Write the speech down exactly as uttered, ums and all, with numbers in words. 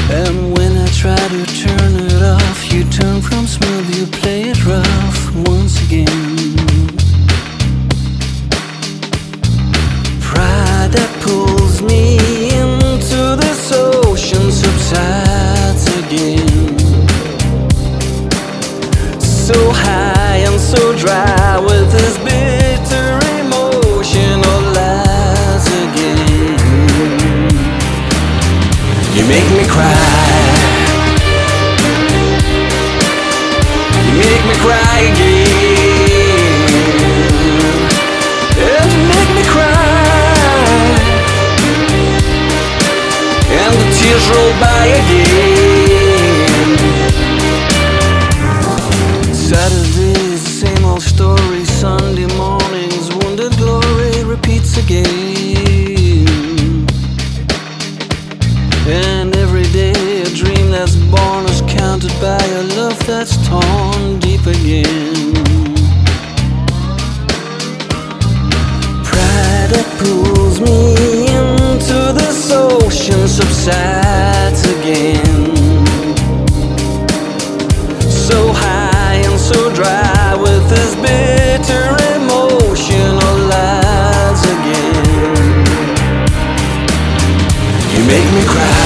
And when I try to turn it off, you turn from smooth, you play it rough once again. Pride that pulls me into this ocean subsides again. So high and so dry with this bitter emotion all lies again. You make me cry, you make me cry again, and you make me cry, and the tears roll by again. Saturday's the same old story, Sunday morning's wounded glory repeats again. And every day a dream that's born is counted by a love that's torn deep again. Pride that pulls me into this ocean subsides again. So high and so dry with this bitter emotion all lies again. You make me cry,